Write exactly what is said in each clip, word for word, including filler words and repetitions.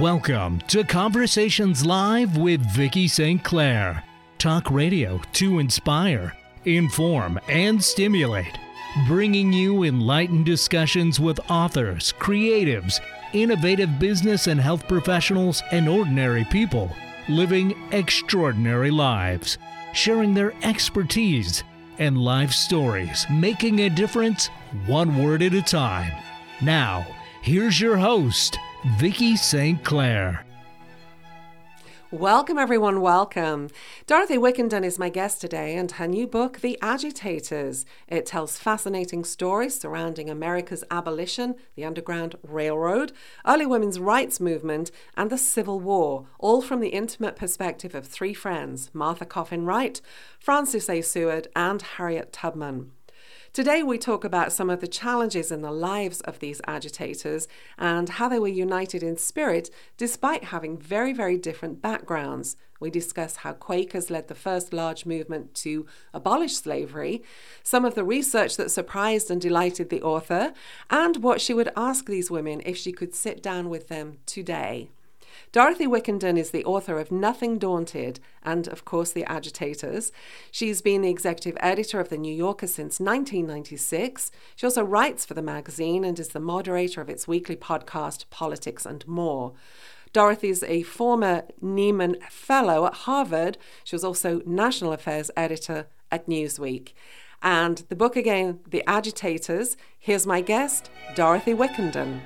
Welcome to Conversations Live with Vicki Saint Clair. Talk radio to inspire, inform, and stimulate. Bringing you enlightened discussions with authors, creatives, innovative business and health professionals, and ordinary people living extraordinary lives, sharing their expertise and life stories, making a difference one word at a time. Now, here's your host, Vicki Saint Clair. Welcome, everyone. Welcome. Dorothy Wickenden is my guest today, and her new book, The Agitators. It tells fascinating stories surrounding America's abolition, the Underground Railroad, early women's rights movement, and the Civil War, all from the intimate perspective of three friends, Martha Coffin Wright, Frances A. Seward, and Harriet Tubman. Today we talk about some of the challenges in the lives of these agitators and how they were united in spirit despite having very, very different backgrounds. We discuss how Quakers led the first large movement to abolish slavery, some of the research that surprised and delighted the author, and what she would ask these women if she could sit down with them today. Dorothy Wickenden is the author of Nothing Daunted and, of course, The Agitators. She's been the executive editor of The New Yorker since nineteen ninety-six. She also writes for the magazine and is the moderator of its weekly podcast, Politics and More. Dorothy is a former Nieman Fellow at Harvard. She was also National Affairs editor at Newsweek. And the book again, The Agitators. Here's my guest, Dorothy Wickenden.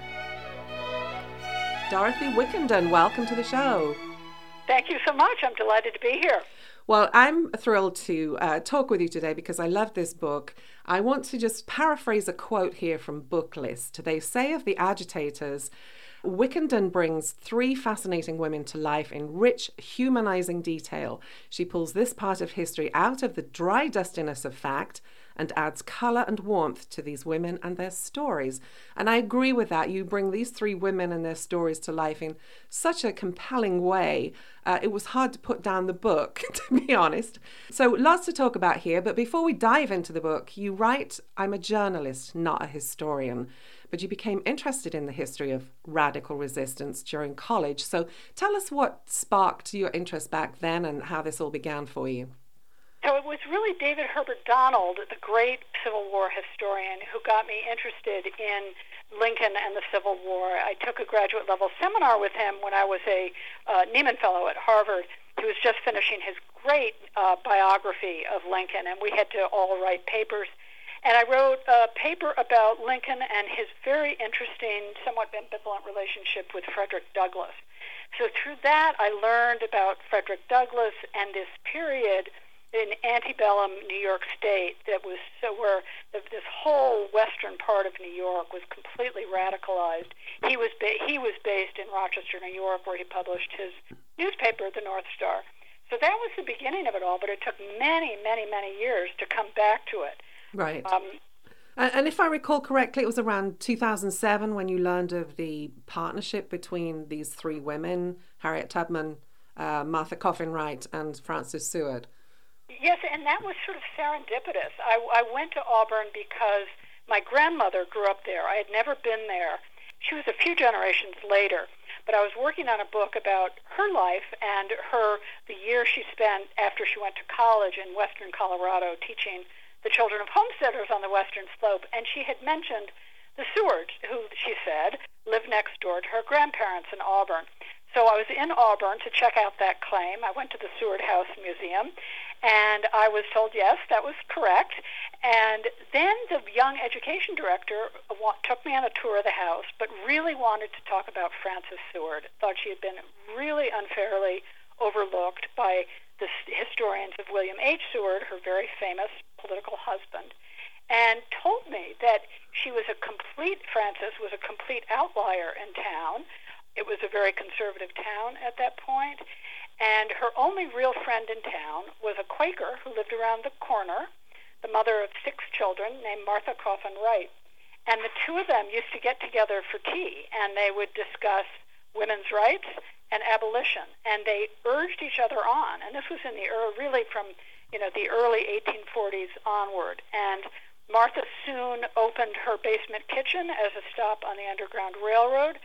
Dorothy Wickenden, welcome to the show. Thank you so much. I'm delighted to be here. Well, I'm thrilled to uh, talk with you today because I love this book. I want to just paraphrase a quote here from Booklist. They say of The Agitators, Wickenden brings three fascinating women to life in rich, humanizing detail. She pulls this part of history out of the dry dustiness of fact and adds color and warmth to these women and their stories. And I agree with that. You bring these three women and their stories to life in such a compelling way. Uh, it was hard to put down the book, to be honest. So lots to talk about here. But before we dive into the book, you write, I'm a journalist, not a historian. But you became interested in the history of radical resistance during college. So tell us what sparked your interest back then and how this all began for you. So it was really David Herbert Donald, the great Civil War historian, who got me interested in Lincoln and the Civil War. I took a graduate level seminar with him when I was a uh, Nieman Fellow at Harvard. He was just finishing his great uh, biography of Lincoln, and we had to all write papers. And I wrote a paper about Lincoln and his very interesting, somewhat ambivalent relationship with Frederick Douglass. So through that, I learned about Frederick Douglass and this period in antebellum New York State that was so where the, this whole western part of New York was completely radicalized. He was ba- he was based in Rochester, New York, where he published his newspaper, the North Star. So that was the beginning of it all, but it took many, many, many years to come back to it. Right. Um, and if I recall correctly, it was around two thousand seven when you learned of the partnership between these three women, Harriet Tubman, uh, Martha Coffin Wright, and Frances Seward. Yes, and that was sort of serendipitous. I, I went to Auburn because my grandmother grew up there. I had never been there. She was a few generations later, but I was working on a book about her life and her the year she spent after she went to college in western Colorado teaching the children of homesteaders on the western slope, and she had mentioned the Sewards, who, she said, lived next door to her grandparents in Auburn. So I was in Auburn to check out that claim. I went to the Seward House Museum, and I was told, yes, that was correct. And then the young education director took me on a tour of the house, but really wanted to talk about Frances Seward. Thought she had been really unfairly overlooked by the historians of William H. Seward, her very famous political husband, and told me that she was a complete, Frances was a complete outlier in town. It was a very conservative town at that point, and her only real friend in town was a Quaker who lived around the corner, the mother of six children, named Martha Coffin Wright. And the two of them used to get together for tea, and they would discuss women's rights and abolition, and they urged each other on. And this was in the early, really from you know the early eighteen forties onward. And Martha soon opened her basement kitchen as a stop on the Underground Railroad,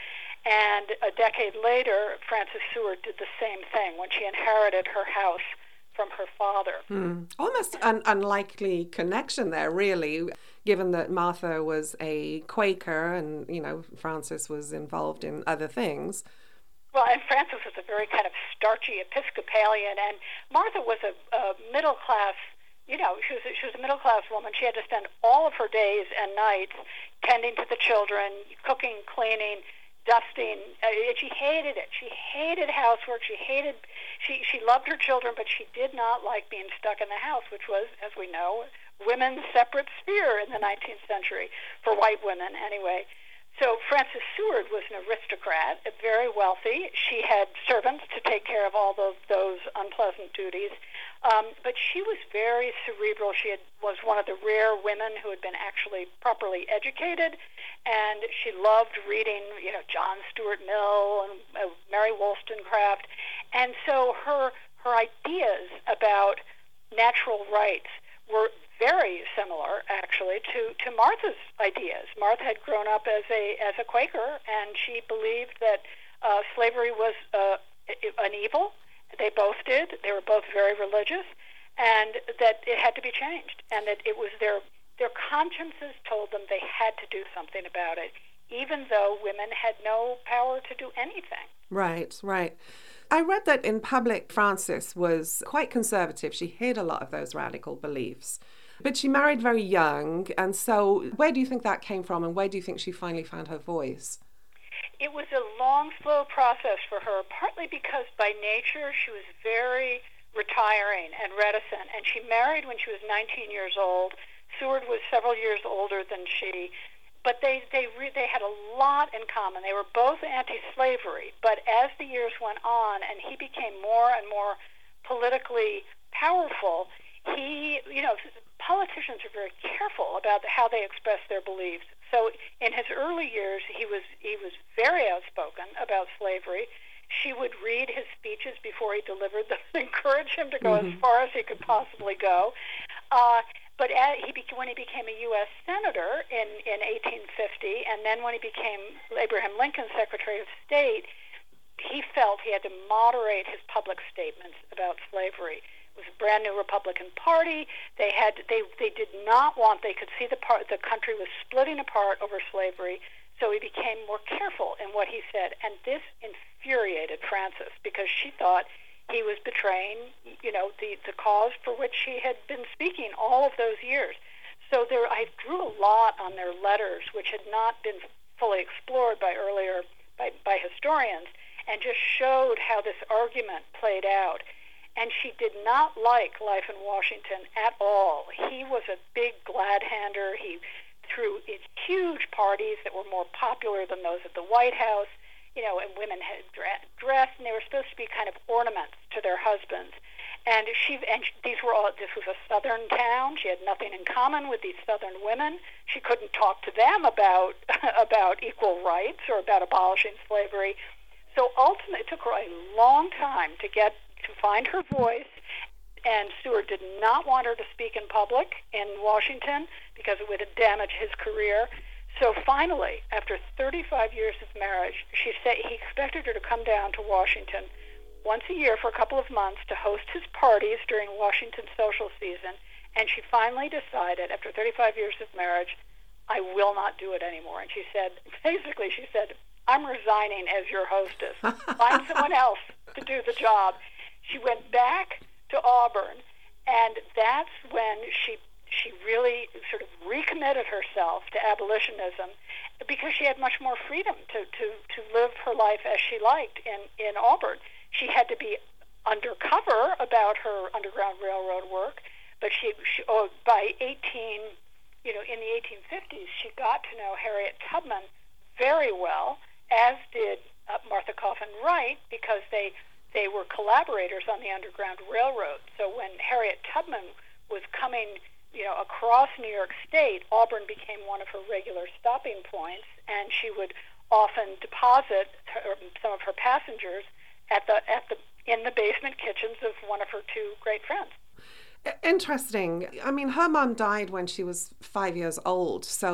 And a decade later, Frances Seward did the same thing when she inherited her house from her father. Hmm. Almost an unlikely connection there, really, given that Martha was a Quaker and, you know, Frances was involved in other things. Well, and Frances was a very kind of starchy Episcopalian, and Martha was a, a middle-class, you know, she was, a, she was a middle-class woman. She had to spend all of her days and nights tending to the children, cooking, cleaning, dusting. Uh, she hated it. She hated housework. She hated, she, she loved her children, but she did not like being stuck in the house, which was, as we know, women's separate sphere in the nineteenth century, for white women anyway. So Frances Seward was an aristocrat, very wealthy. She had servants to take care of all those, those unpleasant duties. Um, but she was very cerebral. She had, was one of the rare women who had been actually properly educated, and she loved reading, you know, John Stuart Mill and uh, Mary Wollstonecraft. And so her her ideas about natural rights were very similar, actually, to, to Martha's ideas. Martha had grown up as a as a Quaker, and she believed that uh, slavery was uh, an evil. They both did. They were both very religious, and that it had to be changed, and that it was their their consciences told them they had to do something about it, even though women had no power to do anything. Right, right. I read that in public, Frances was quite conservative. She hid a lot of those radical beliefs. But she married very young, and so where do you think that came from, and where do you think she finally found her voice? It was a long, slow process for her, partly because by nature she was very retiring and reticent, and she married when she was nineteen years old. Seward was several years older than she, but they they re- they had a lot in common. They were both anti-slavery, but as the years went on and he became more and more politically powerful, he, you know, politicians are very careful about how they express their beliefs. So in his early years, he was he was very outspoken about slavery. She would read his speeches before he delivered them, encourage him to go mm-hmm. as far as he could possibly go. Uh, but as he became, when he became a U S senator in, in eighteen fifty, and then when he became Abraham Lincoln's Secretary of State, he felt he had to moderate his public statements about slavery. It was a brand new Republican Party. They had they they did not want. They could see the part the country was splitting apart over slavery. So he became more careful in what he said, and this infuriated Frances because she thought he was betraying, you know, the the cause for which he had been speaking all of those years. So there, I drew a lot on their letters, which had not been fully explored by earlier by by historians, and just showed how this argument played out. And she did not like life in Washington at all. He was a big glad-hander. He threw huge parties that were more popular than those at the White House, you know, and women had dressed, and they were supposed to be kind of ornaments to their husbands. And she, and these were all, this was a Southern town. She had nothing in common with these Southern women. She couldn't talk to them about, about equal rights or about abolishing slavery. So ultimately, it took her a long time to get to find her voice, and Seward did not want her to speak in public in Washington because it would have damaged his career. So finally, after thirty-five years of marriage, she said he expected her to come down to Washington once a year for a couple of months to host his parties during Washington social season, and she finally decided, after thirty-five years of marriage, I will not do it anymore. And she said, basically, she said, I'm resigning as your hostess. Find someone else to do the job. She went back to Auburn, and that's when she she really sort of recommitted herself to abolitionism because she had much more freedom to, to, to live her life as she liked in, in Auburn. She had to be undercover about her Underground Railroad work, but she, she oh, by eighteen, you know, in the eighteen fifties, she got to know Harriet Tubman very well, as did uh, Martha Coffin Wright, because they They were collaborators on the Underground Railroad. So when Harriet Tubman was coming, you know, across New York State, Auburn became one of her regular stopping points, and she would often deposit her, some of her passengers at the at the in the basement kitchens of one of her two great friends. Interesting. I mean, her mom died when she was five years old, so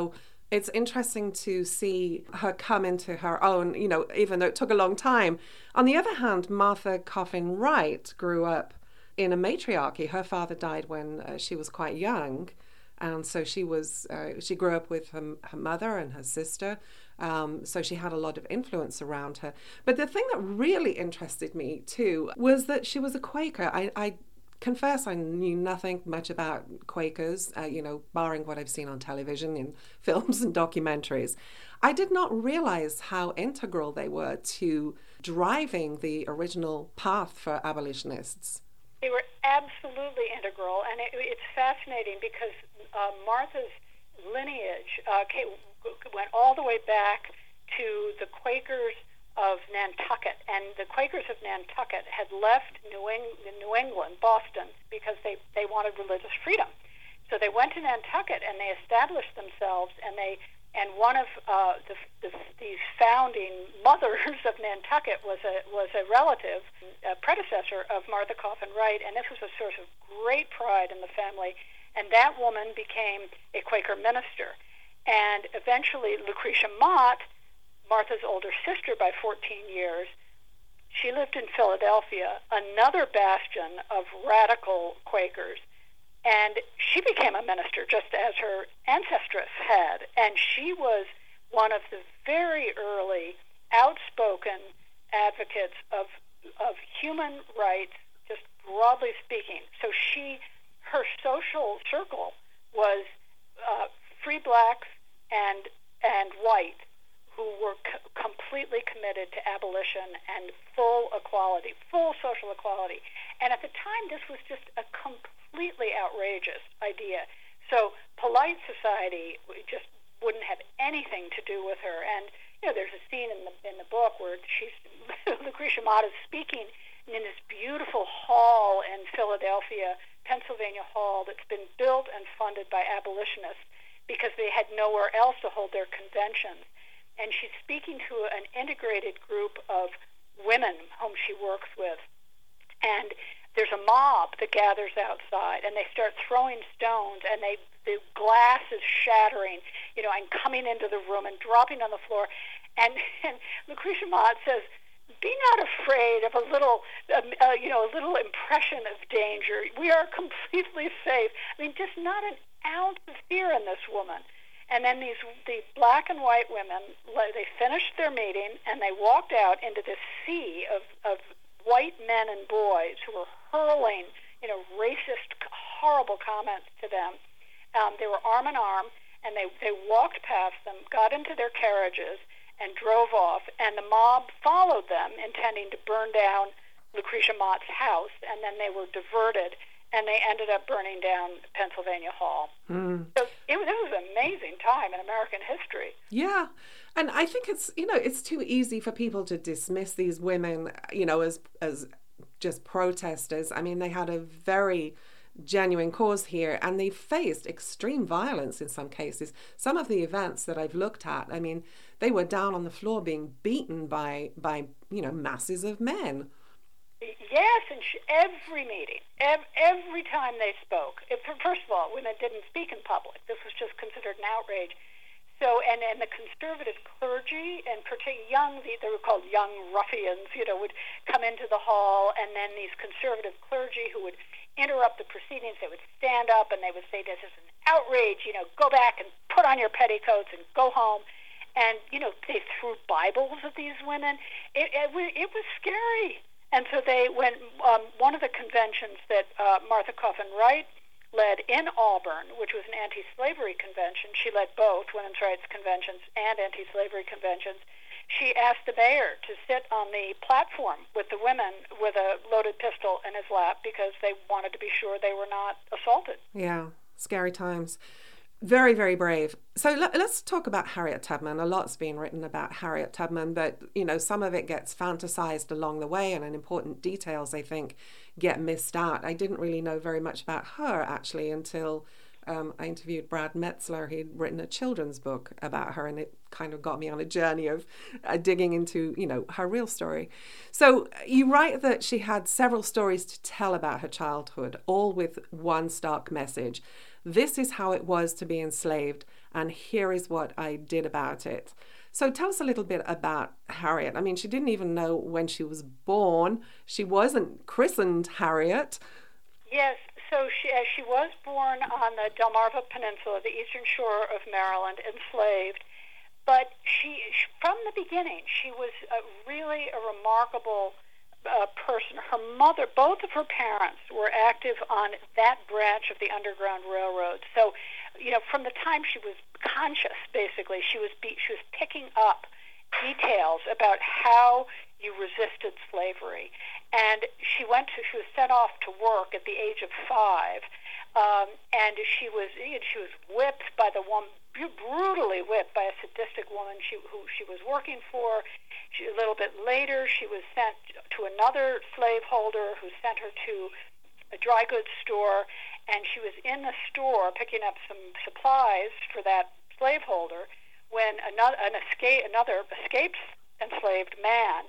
It's interesting to see her come into her own, you know, even though it took a long time. On the other hand, Martha Coffin Wright grew up in a matriarchy. Her father died when uh, she was quite young. And so she was, uh, she grew up with her, her mother and her sister. Um, so she had a lot of influence around her. But the thing that really interested me too was that she was a Quaker. I, I confess I knew nothing much about Quakers, uh, you know, barring what I've seen on television in films and documentaries. I did not realize how integral they were to driving the original path for abolitionists. They were absolutely integral, and it, it's fascinating because uh, Martha's lineage uh, came, went all the way back to the Quakers of Nantucket, and the Quakers of Nantucket had left New, Eng- New England, Boston, because they, they wanted religious freedom. So they went to Nantucket and they established themselves, and they and one of uh, the, the these founding mothers of Nantucket was a was a relative, a predecessor of Martha Coffin Wright, and this was a source of great pride in the family. And that woman became a Quaker minister, and eventually Lucretia Mott, Martha's older sister by fourteen years, she lived in Philadelphia, another bastion of radical Quakers, and she became a minister just as her ancestress had. And she was one of the very early outspoken advocates of of human rights, just broadly speaking. So she, her social circle was uh, free blacks and and white, who were c- completely committed to abolition and full equality, full social equality. And at the time, this was just a completely outrageous idea. So polite society just wouldn't have anything to do with her. And, you know, there's a scene in the in the book where she's Lucretia Mott is speaking in this beautiful hall in Philadelphia, Pennsylvania Hall, that's been built and funded by abolitionists because they had nowhere else to hold their conventions. And she's speaking to an integrated group of women whom she works with. And there's a mob that gathers outside, and they start throwing stones, and they the glass is shattering, you know, and coming into the room and dropping on the floor. And, and Lucretia Mott says, "Be not afraid of a little, um, uh, you know, a little impression of danger. We are completely safe." I mean, just not an ounce of fear in this woman. And then these the black and white women, they finished their meeting, and they walked out into this sea of, of white men and boys who were hurling, you know, racist, horrible comments to them. Um, they were arm in arm, and they, they walked past them, got into their carriages, and drove off. And the mob followed them, intending to burn down Lucretia Mott's house, and then they were diverted, and they ended up burning down Pennsylvania Hall. Mm. So it, it was an amazing time in American history. Yeah. And I think it's, you know, it's too easy for people to dismiss these women, you know, as as just protesters. I mean, they had a very genuine cause here, and they faced extreme violence in some cases. Some of the events that I've looked at, I mean, they were down on the floor being beaten by, by you know, masses of men. Yes, and sh- every meeting, ev- every time they spoke, if, first of all, women didn't speak in public. This was just considered an outrage. So, and, and the conservative clergy, and particularly young, they were called young ruffians, you know, would come into the hall, and then these conservative clergy who would interrupt the proceedings, they would stand up and they would say, "This is an outrage, you know, go back and put on your petticoats and go home." And, you know, they threw Bibles at these women. It, it, it was scary. And so they went, um, one of the conventions that uh, Martha Coffin Wright led in Auburn, which was an anti-slavery convention. She led both women's rights conventions and anti-slavery conventions. She asked the mayor to sit on the platform with the women with a loaded pistol in his lap because they wanted to be sure they were not assaulted. Yeah, scary times. Very, very brave. So let, let's talk about Harriet Tubman. A lot's been written about Harriet Tubman, but, you know, some of it gets fantasized along the way, and important details, I think, get missed out. I didn't really know very much about her, actually, until Um, I interviewed Brad Metzler. He'd written a children's book about her, and it kind of got me on a journey of uh, digging into, you know, her real story. So you write that she had several stories to tell about her childhood, all with one stark message. This is how it was to be enslaved, and here is what I did about it. So tell us a little bit about Harriet. I mean, she didn't even know when she was born. She wasn't christened Harriet. Yes, so she, uh, she was born on the Delmarva Peninsula, the eastern shore of Maryland, enslaved. But she, from the beginning, she was a, really a remarkable uh, person. Her mother, both of her parents were active on that branch of the Underground Railroad. So, you know, from the time she was conscious, basically, she was be, she was picking up details about how you resisted slavery. And she went to, she was sent off to work at the age of five, um, and she was she was whipped by the woman, brutally whipped by a sadistic woman she, who she was working for. She, a little bit later, she was sent to another slaveholder who sent her to a dry goods store, and she was in the store picking up some supplies for that slaveholder when another an escape another escaped enslaved man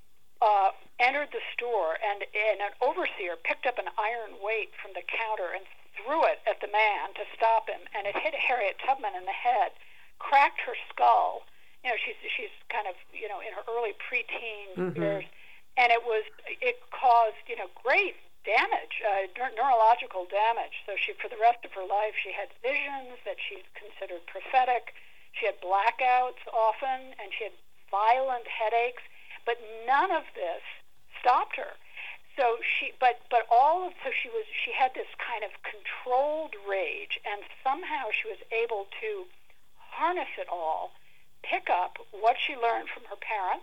uh, entered the store, and, and an overseer picked up an iron weight from the counter and threw it at the man to stop him, and it hit Harriet Tubman in the head, cracked her skull. You know, she's she's kind of, you know, in her early preteen mm-hmm. years, and it was it caused, you know, great damage, uh, neur- neurological damage. So she, for the rest of her life, she had visions that she considered prophetic. She had blackouts often, and she had violent headaches. But none of this stopped her. So she, but but all of so she was she had this kind of controlled rage, and somehow she was able to harness it all, pick up what she learned from her parents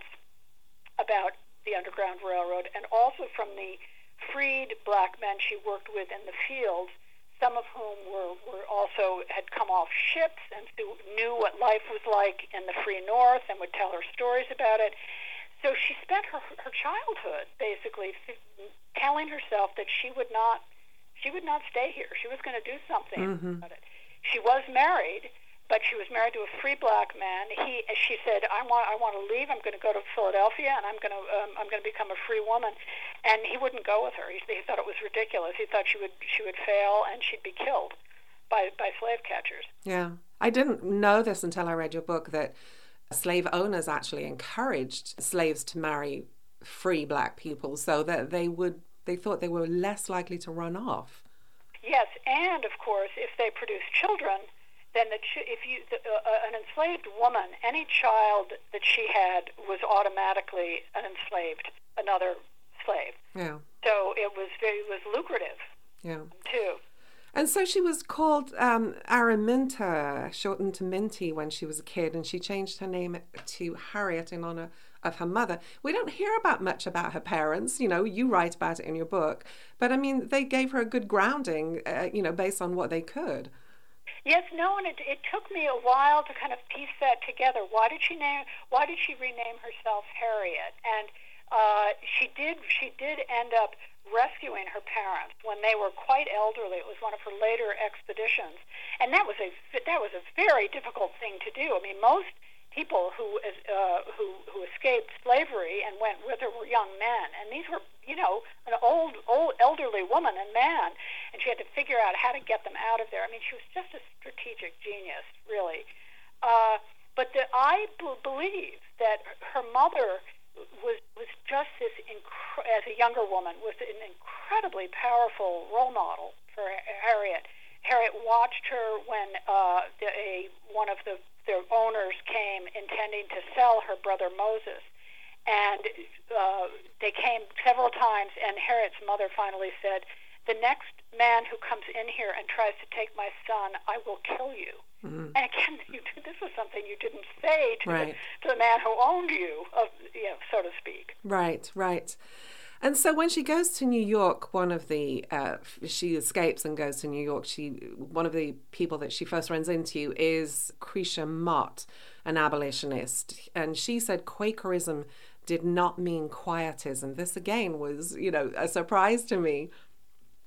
about the Underground Railroad, and also from the freed black men she worked with in the fields, some of whom were, were also had come off ships and knew what life was like in the free North and would tell her stories about it. So she spent her her childhood basically telling herself that she would not she would not stay here. She was going to do something mm-hmm. about it. She was married, but she was married to a free black man. He, she said, "I want, I want to leave. I'm going to go to Philadelphia, and I'm going to, um, I'm going to become a free woman." And he wouldn't go with her. He, he thought it was ridiculous. He thought she would, she would fail, and she'd be killed by, by slave catchers. Yeah, I didn't know this until I read your book that slave owners actually encouraged slaves to marry free black people, so that they would, they thought they were less likely to run off. Yes, and of course, if they produced children, then the ch- if you the, uh, an enslaved woman, any child that she had was automatically an enslaved another slave. Yeah. So it was very it was lucrative. Yeah. Too. And so she was called um, Araminta, shortened to Minty, when she was a kid, and she changed her name to Harriet in honor of her mother. We don't hear about much about her parents. You know, you write about it in your book, but I mean, they gave her a good grounding, uh, you know, based on what they could. Yes, no, and it, it took me a while to kind of piece that together. Why did she name? Why did she rename herself Harriet? And uh, she did. She did end up rescuing her parents when they were quite elderly. It was one of her later expeditions, and that was a that was a very difficult thing to do. I mean, most people who uh, who who escaped slavery and went with her were young men, and these were, you know, an old old elderly woman and man, and she had to figure out how to get them out of there. I mean, she was just a strategic genius, really. Uh, but the, I b- believe that her mother was was just this, inc- as a younger woman, was an incredibly powerful role model for Harriet. Harriet watched her when uh, the, a one of the their owners came intending to sell her brother Moses, and uh, they came several times, and Harriet's mother finally said, "The next man who comes in here and tries to take my son, I will kill you." Mm-hmm. And again, you, this was something you didn't say to, right. the, to the man who owned you, uh, you know, so to speak. Right, right. And so when she goes to New York, one of the, uh, she escapes and goes to New York, she one of the people that she first runs into is Cresha Mott, an abolitionist. And she said Quakerism did not mean quietism. This, again, was, you know, a surprise to me.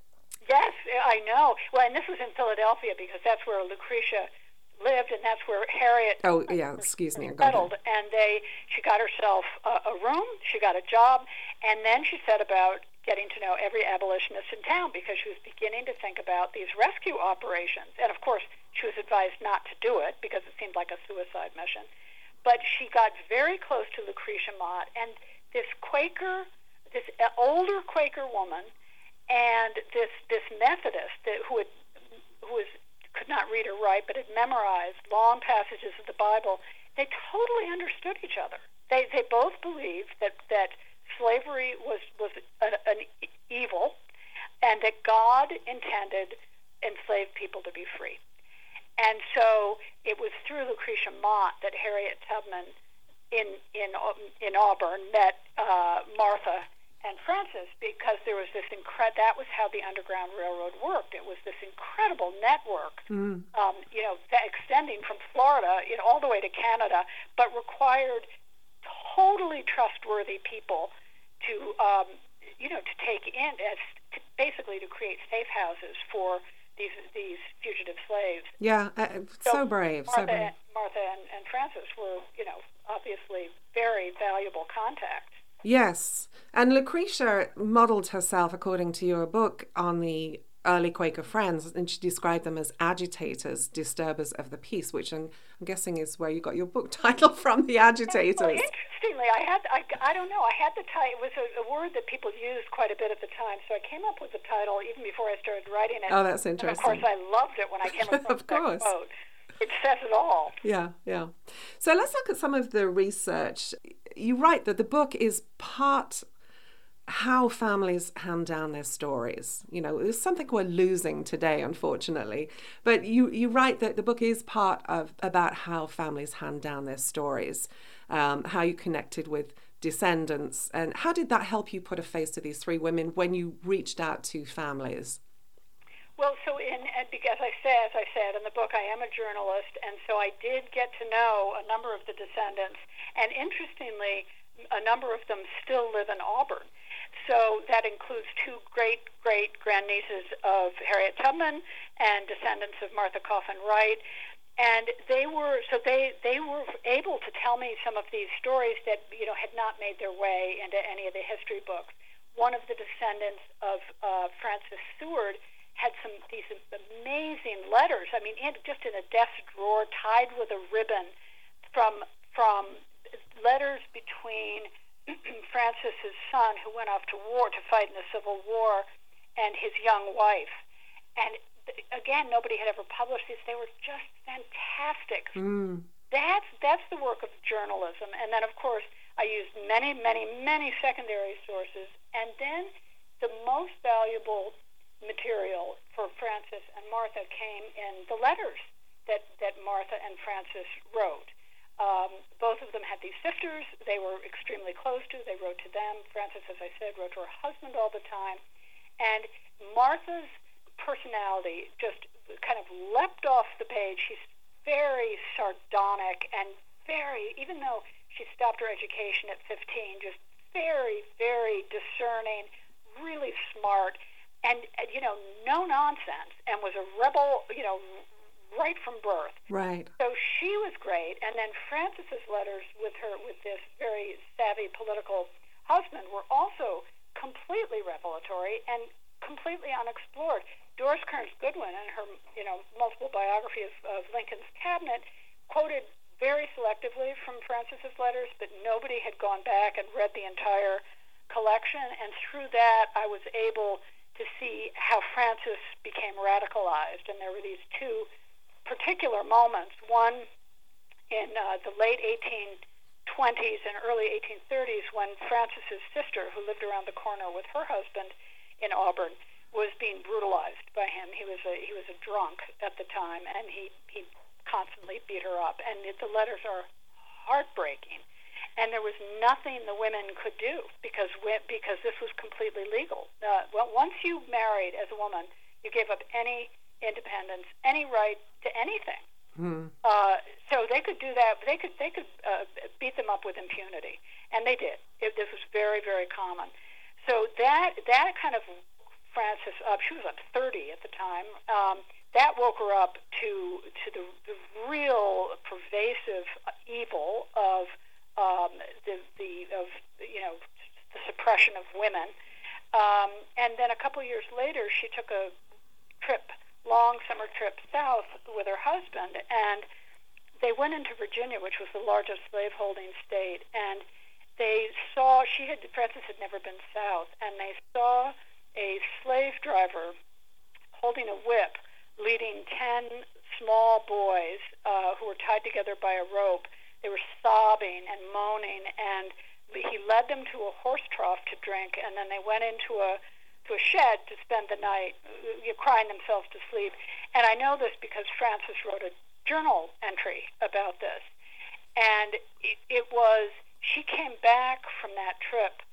Yes, I know. Well, and this was in Philadelphia because that's where Lucretia lived, and that's where Harriet oh yeah excuse me settled. And they she got herself a, a room, she got a job, and then she set about getting to know every abolitionist in town because she was beginning to think about these rescue operations. And of course she was advised not to do it because it seemed like a suicide mission, but she got very close to Lucretia Mott, and this Quaker, this older Quaker woman, and this this Methodist that, who had who was could not read or write, but had memorized long passages of the Bible, they totally understood each other. They they both believed that, that slavery was, was a, an evil, and that God intended enslaved people to be free. And so it was through Lucretia Mott that Harriet Tubman in in in Auburn met uh, Martha and Frances, because there was this incredible, that was how the Underground Railroad worked. It was this incredible network, mm. um, you know, extending from Florida, you know, all the way to Canada, but required totally trustworthy people to, um, you know, to take in, as to basically to create safe houses for these these fugitive slaves. Yeah, uh, so, so brave, Martha, so brave. Martha and, and Frances were, you know, obviously very valuable contacts. Yes, and Lucretia modeled herself, according to your book, on the early Quaker Friends, and she described them as agitators, disturbers of the peace, which I'm, I'm guessing is where you got your book title from, The Agitators. Well, interestingly, I had, I, I don't know, I had the title, it was a, a word that people used quite a bit at the time, so I came up with the title even before I started writing it. Oh, that's interesting. And of course, I loved it when I came across of course. that quote. It says it all. Yeah, yeah. So let's look at some of the research. You write that the book is part how families hand down their stories. You know, it's something we're losing today, unfortunately. But you, you write that the book is part of about how families hand down their stories, um, how you connected with descendants, and how did that help you put a face to these three women when you reached out to families? Well, so in, as I said, as I said in the book, I am a journalist, and so I did get to know a number of the descendants, and interestingly, a number of them still live in Auburn. So that includes two great, great grandnieces of Harriet Tubman and descendants of Martha Coffin Wright, and they were so they they were able to tell me some of these stories that, you know, had not made their way into any of the history books. One of the descendants of uh, Frances Seward had some these amazing letters. I mean, in, just in a desk drawer, tied with a ribbon, from from letters between Frances's son, who went off to war to fight in the Civil War, and his young wife. And again, nobody had ever published these. They were just fantastic. Mm. That's that's the work of journalism. And then, of course, I used many, many, many secondary sources. And then the most valuable material for Frances and Martha came in the letters that, that Martha and Frances wrote. Um, both of them had these sisters they were extremely close to. They wrote to them. Frances, as I said, wrote to her husband all the time. And Martha's personality just kind of leapt off the page. She's very sardonic and very, even though she stopped her education at fifteen, just very, very discerning, really smart, and, you know, no nonsense, and was a rebel, you know, right from birth. Right. So she was great. And then Frances's letters with her, with this very savvy political husband, were also completely revelatory and completely unexplored. Doris Kearns Goodwin, in her, you know, multiple biography of, of Lincoln's cabinet, quoted very selectively from Frances's letters, but nobody had gone back and read the entire collection. And through that, I was able to see how Frances became radicalized. And there were these two particular moments, one in uh, the late eighteen twenties and early eighteen thirties, when Frances's sister, who lived around the corner with her husband in Auburn, was being brutalized by him. He was a he was a drunk at the time, and he, he constantly beat her up. And it, the letters are heartbreaking. And there was nothing the women could do because we, because this was completely legal. Uh, well, once you married as a woman, you gave up any independence, any right to anything. Hmm. Uh, so they could do that. They could they could uh, beat them up with impunity, and they did. It, this was very, very common. So that that kind of Frances up. She was like thirty at the time. Um, that woke her up to to the, the real pervasive evil of um, the the of you know the suppression of women. Um, and then a couple years later, she took a trip, long summer trip south with her husband, and they went into Virginia, which was the largest slaveholding state, and they saw, she had, Frances had never been south, and they saw a slave driver holding a whip leading ten small boys uh, who were tied together by a rope. They were sobbing and moaning, and he led them to a horse trough to drink, and then they went into a to a shed to spend the night, uh, crying themselves to sleep. And I know this because Frances wrote a journal entry about this. And it, it was, she came back from that trip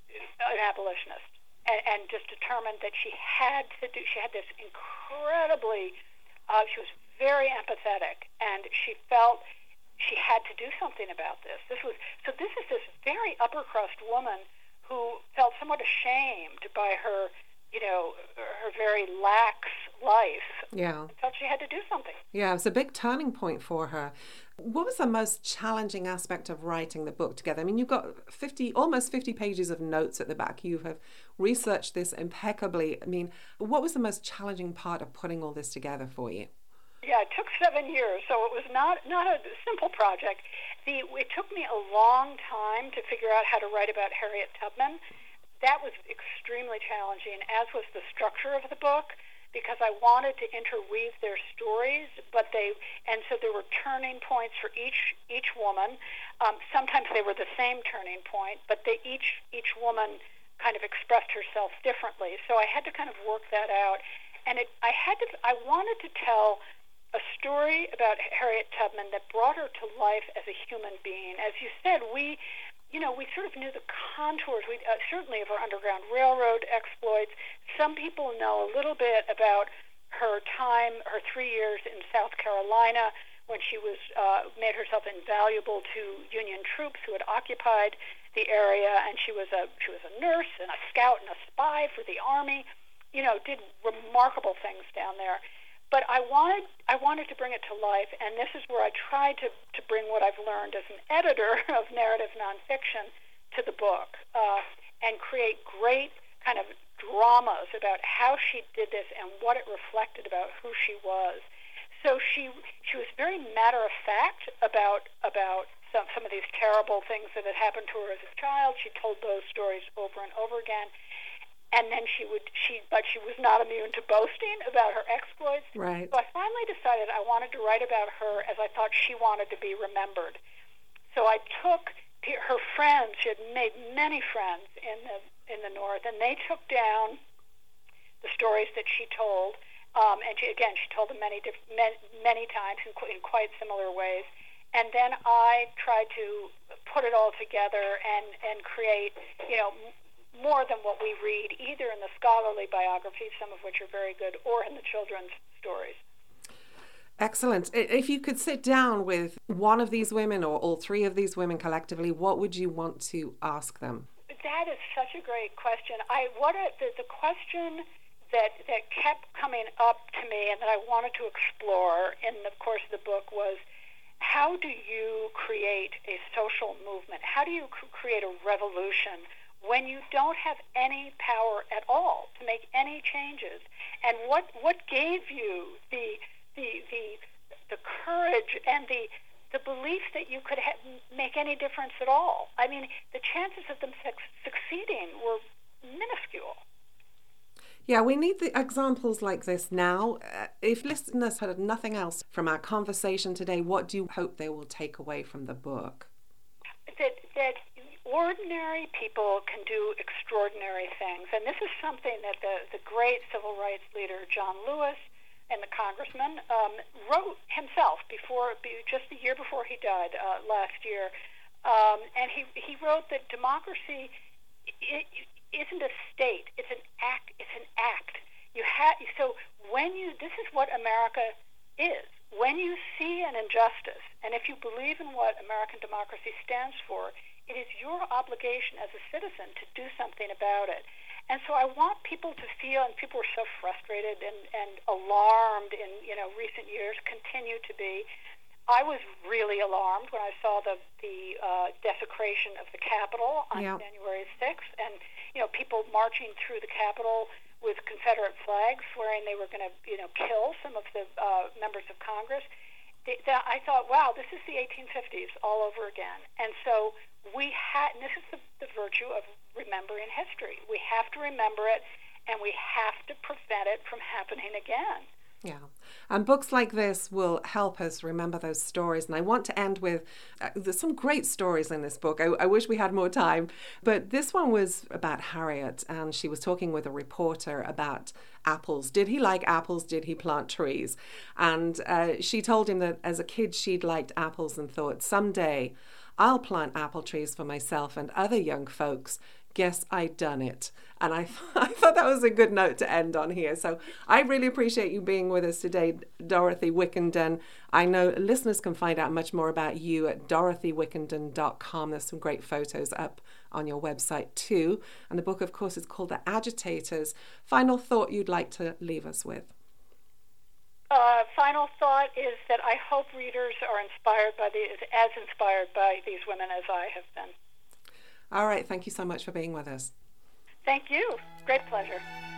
an abolitionist and, and just determined that she had to do, she had this incredibly, uh, she was very empathetic, and she felt she had to do something about this. This was, so this is this very upper crust woman who felt somewhat ashamed by her, you know, her very lax life. Yeah. Felt she had to do something. Yeah, it was a big turning point for her. What was the most challenging aspect of writing the book together? I mean, you've got fifty, almost fifty pages of notes at the back. You have researched this impeccably. I mean, what was the most challenging part of putting all this together for you? Yeah, it took seven years, so it was not not a simple project. The, it took me a long time to figure out how to write about Harriet Tubman. That was extremely challenging, as was the structure of the book, because I wanted to interweave their stories, but they, and so there were turning points for each each woman. Um, sometimes they were the same turning point, but they each each woman kind of expressed herself differently. So I had to kind of work that out, and it, I had to. I wanted to tell a story about Harriet Tubman that brought her to life as a human being. As you said, we, you know, we sort of knew the contours, we uh, certainly of her Underground Railroad exploits. Some people know a little bit about her time, her three years in South Carolina, when she was uh, made herself invaluable to Union troops who had occupied the area, and she was a she was a nurse and a scout and a spy for the Army. You know, did remarkable things down there. But I wanted I wanted to bring it to life, and this is where I tried to, to bring what I've learned as an editor of narrative nonfiction to the book, uh, and create great kind of dramas about how she did this and what it reflected about who she was. So she she was very matter of fact about about some some of these terrible things that had happened to her as a child. She told those stories over and over again. And then she would, she, but she was not immune to boasting about her exploits. Right. So I finally decided I wanted to write about her as I thought she wanted to be remembered. So I took her friends. She had made many friends in the in the North, and they took down the stories that she told. Um, and she, again, she told them many diff- many, many times in, in quite similar ways. And then I tried to put it all together and and create, you know, more than what we read, either in the scholarly biographies, some of which are very good, or in the children's stories. Excellent. If you could sit down with one of these women or all three of these women collectively, what would you want to ask them? That is such a great question. I what a, the, the question that that kept coming up to me and that I wanted to explore in the course of the book was, how do you create a social movement? How do you cr- create a revolution when you don't have any power at all to make any changes? And what what gave you the the the the courage and the the belief that you could ha- make any difference at all? I mean, the chances of them su- succeeding were minuscule. Yeah, we need the examples like this now. Uh, if listeners heard nothing else from our conversation today, what do you hope they will take away from the book? That that ordinary people can do extraordinary things. And this is something that the, the great civil rights leader John Lewis and the congressman um, wrote himself before, just the year before he died uh, last year. Um, and he, he wrote that democracy it, isn't a state, it's an act. It's an act. You ha- so when you, this is what America is. When you see an injustice, and if you believe in what American democracy stands for, it is your obligation as a citizen to do something about it. And so I want people to feel, and people are so frustrated and, and alarmed in, you know, recent years, continue to be. I was really alarmed when I saw the, the uh, desecration of the Capitol on yeah. January sixth, and, you know, people marching through the Capitol with Confederate flags, swearing they were going to, you know, kill some of the uh, members of Congress. I thought, wow, this is the eighteen fifties all over again. And so we had, and this is the, the virtue of remembering history. We have to remember it, and we have to prevent it from happening again. Yeah. And books like this will help us remember those stories. And I want to end with, uh, there's some great stories in this book. I, I wish we had more time. But this one was about Harriet, and she was talking with a reporter about apples. Did he like apples? Did he plant trees? And uh, she told him that as a kid, she'd liked apples and thought, someday I'll plant apple trees for myself and other young folks. Guess I done it. And I, th- I thought that was a good note to end on here. So I really appreciate you being with us today, Dorothy Wickenden. I know listeners can find out much more about you at dorothy wickenden dot com. There's some great photos up on your website too. And the book, of course, is called The Agitators. Final thought you'd like to leave us with? Uh, final thought is that I hope readers are inspired by these, as inspired by these women as I have been. All right. Thank you so much for being with us. Thank you. Great pleasure.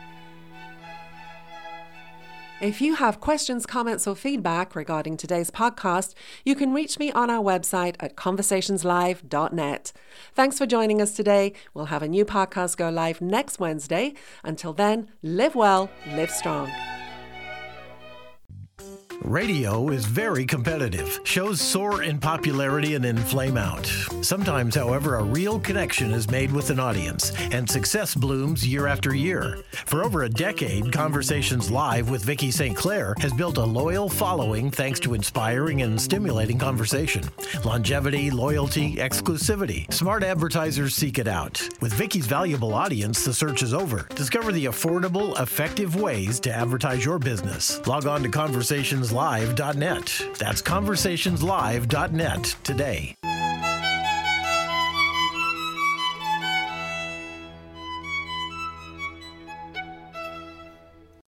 If you have questions, comments, or feedback regarding today's podcast, you can reach me on our website at conversations live dot net. Thanks for joining us today. We'll have a new podcast go live next Wednesday. Until then, live well, live strong. Radio is very competitive. Shows soar in popularity and then flame out. Sometimes, however, a real connection is made with an audience, and success blooms year after year. For over a decade, Conversations Live with Vicki Saint Clair has built a loyal following thanks to inspiring and stimulating conversation. Longevity, loyalty, exclusivity. Smart advertisers seek it out. With Vicki's valuable audience, the search is over. Discover the affordable, effective ways to advertise your business. Log on to conversations live dot net. That's conversations live dot net today.